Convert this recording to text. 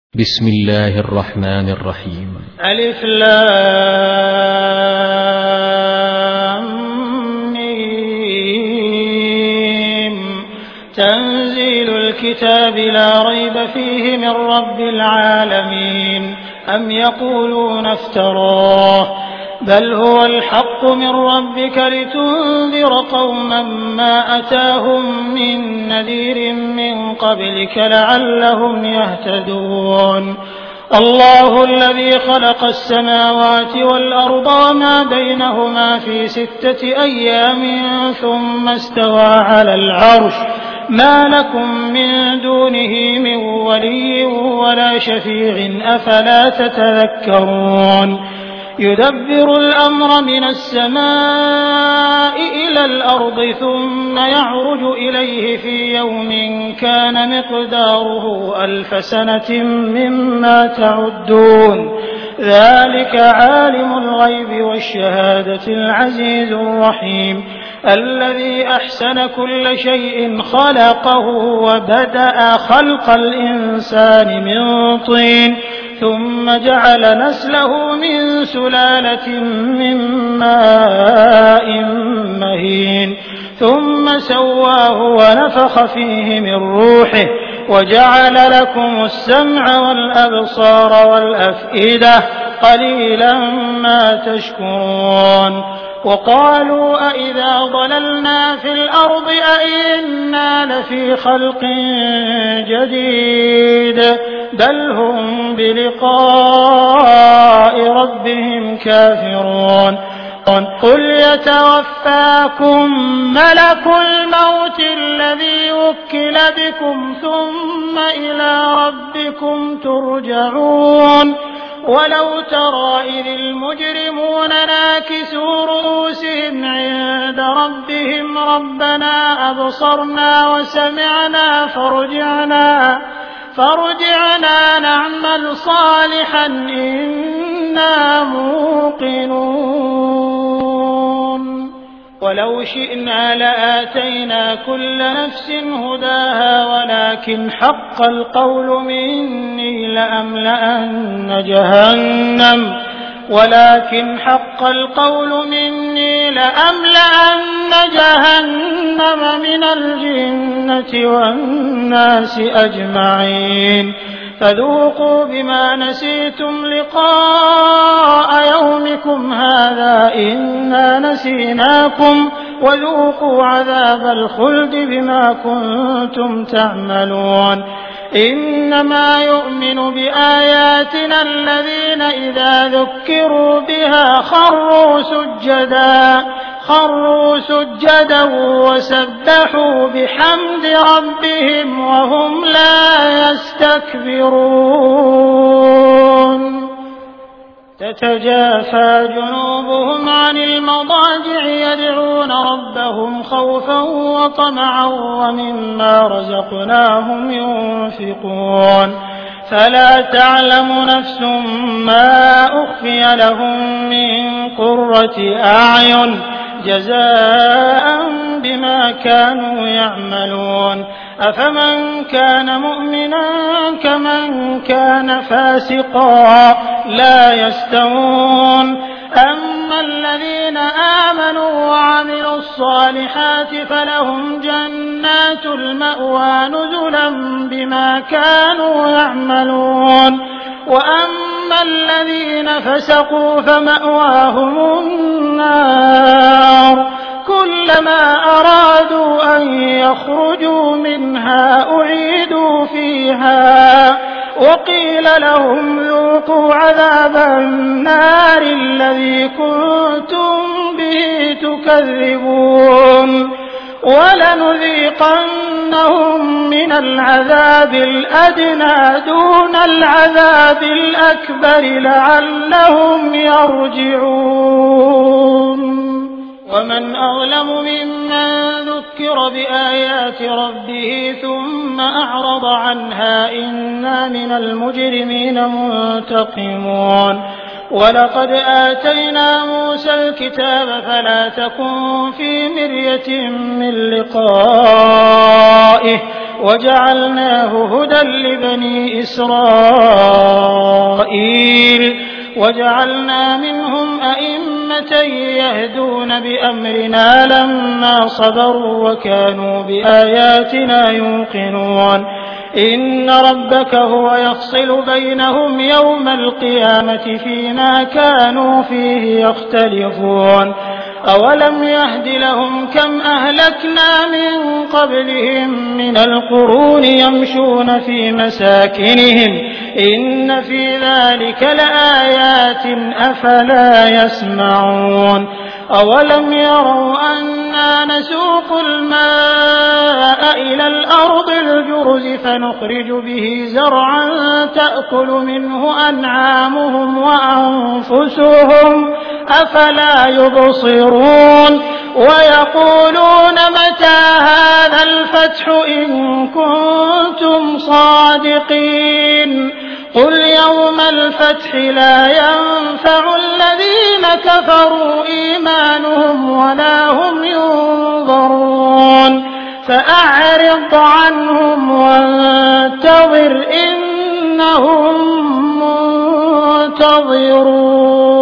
بسم الله الرحمن الرحيم. ألف لام ميم. تنزيل الكتاب لا ريب فيه من رب العالمين. أم يقولون افتراه بل هو الحق من ربك لتنذر قوما ما أتاهم من نذير من قبلك لعلهم يهتدون. الله الذي خلق السماوات والأرض وما بينهما في 6 أيام ثم استوى على العرش ما لكم من دونه من ولي ولا شفيع أفلا تتذكرون. يدبر الأمر من السماء إلى الأرض ثم يعرج إليه في يوم كان مقداره 1000 سنة مما تعدون. ذلك عالم الغيب والشهادة العزيز الرحيم الذي أحسن كل شيء خلقه وبدأ خلق الإنسان من طين ثم جعل نسله من سلالة من ماء مهين ثم سواه ونفخ فيه من روحه وجعل لكم السمع والأبصار والأفئدة قليلا ما تشكرون. وقالوا أئذا ضللنا في الأرض أئنا لفي خلق جديد بل هم بلقاء ربهم كافرون. قل يتوفاكم ملك الموت الذي وكل بكم ثم إلى ربكم ترجعون. ولو ترى إذ المجرمون ناكسوا رؤوسهم عند ربهم ربنا أبصرنا وسمعنا فارجعنا نعمل صالحا إنا موقنون. ولو شئنا لآتينا كل نفس هداها ولكن حق القول مني لأملأن جهنم من الجنة والناس أجمعين. فذوقوا بما نسيتم لقاء يومكم هذا إنا نسيناكم وذوقوا عذاب الخلد بما كنتم تعملون. إنما يؤمن بآياتنا الذين إذا ذكروا بها خروا سجدا وسبحوا بحمد ربهم وهم لا يستكبرون. تتجافى جنوبهم عن المضاجع يدعون ربهم خوفا وطمعا ومما رزقناهم ينفقون. فلا تعلم نفس ما أخفي لهم من قرة أعين جزاء بما كانوا يعملون. أفمن كان مؤمنا كمن كان فاسقا لا يستوون. أما الذين آمنوا وعملوا الصالحات فلهم جنات المأوى نزلا بما كانوا يعملون. وأما الذين فسقوا فمأواهم النار كلما أرادوا أن يخرجوا منها أعيدوا فيها وقيل لهم ذوقوا عذاب النار الذي كنتم به تكذبون. ولنذيقنهم من العذاب الأدنى دون العذاب الأكبر لعلهم يرجعون. ومن أظلم ممن ذكر بآيات ربه ثم أعرض عنها إنا من المجرمين منتقمون. ولقد آتينا موسى الكتاب فلا تكن في مرية من لقائه وجعلناه هدى لبني إسرائيل وجعلنا منهم أئمة يهدون بأمرنا لما صبروا وكانوا بآياتنا يوقنون إن ربك هو يفصل بينهم يوم القيامة فيما كانوا فيه يختلفون أولم يهد لهم كم أهلكنا من قبلهم من القرون يمشون في مساكنهم إن في ذلك لآيات أفلا يسمعون أولم يروا أنا نسوق الماء إلى الأرض الجرز فنخرج به زرعا تأكل منه أنعامهم وأنفسهم أفلا يبصرون ويقولون متى هذا الفتح إن كنتم صادقين قل يوم الفتح لا ينفع الذين كفروا إيمانهم ولا هم ينظرون فأعرض عنهم وانتظر إنهم منتظرون